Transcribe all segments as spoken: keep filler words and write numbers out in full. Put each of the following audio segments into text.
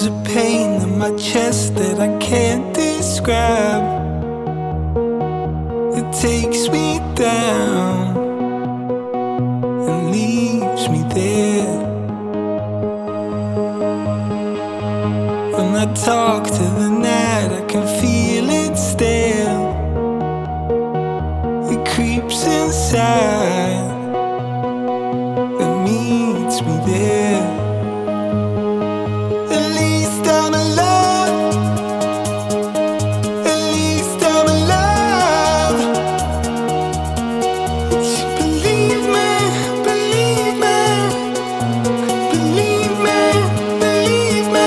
There's a pain in my chest that I can't describe. It takes me down and leaves me there. When I talk to the night, I can feel it still. It creeps inside and meets me there. At least I'm alive. At least I'm alive. Would you believe me? Believe me? Believe me? Believe me?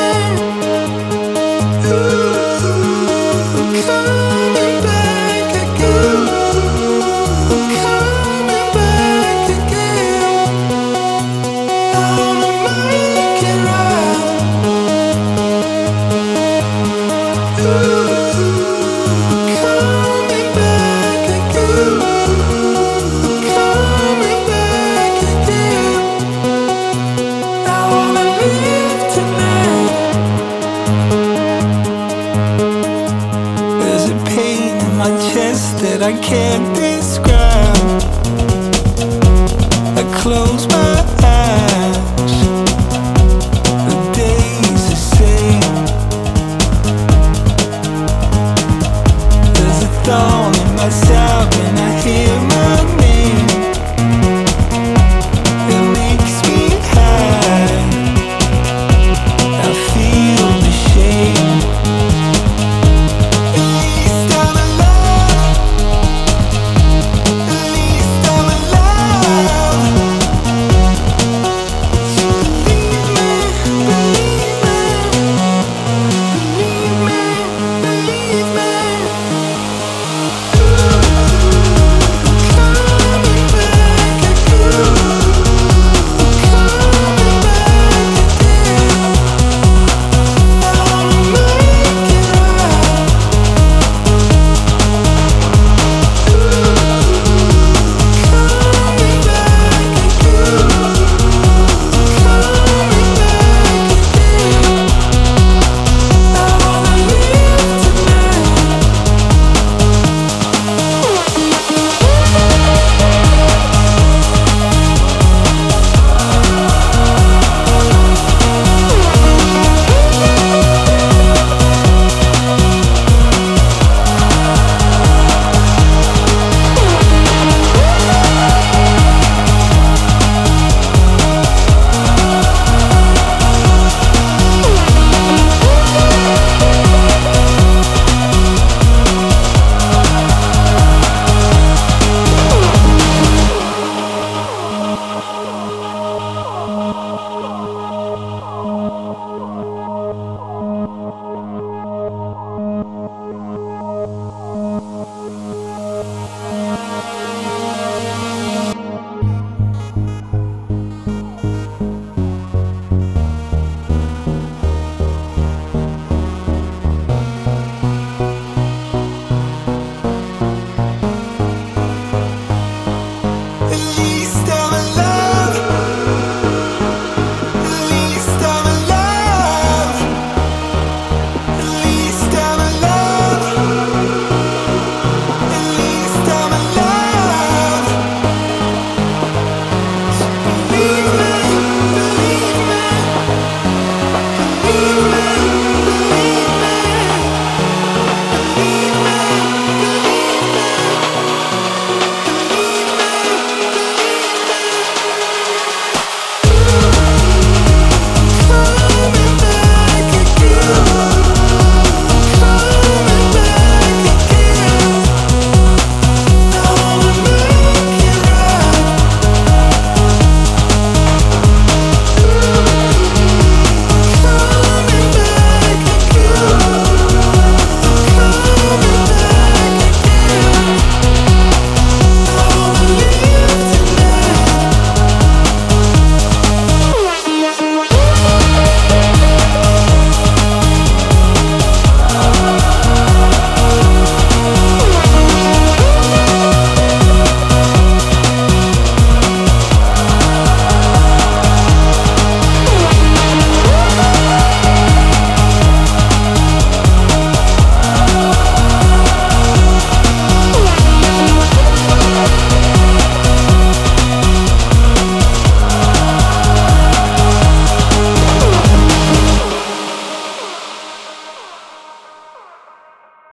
Ooh, I'm coming back again. I'm coming back again. I wanna make it right. Ooh, I'm coming back again. I'm coming back again. I wanna live tonight. There's a pain in my chest that I can't